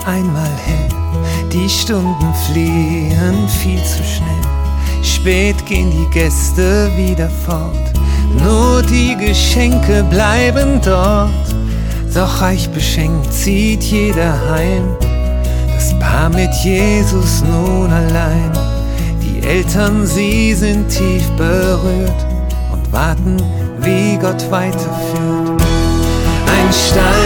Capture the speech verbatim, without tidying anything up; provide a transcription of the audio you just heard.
einmal hell, die Stunden fliehen viel zu schnell. Spät gehen die Gäste wieder fort, nur die Geschenke bleiben dort. Doch reich beschenkt zieht jeder heim, das Paar mit Jesus nun allein. Die Eltern, sie sind tief berührt und warten, wie Gott weiterführt. Ein Stein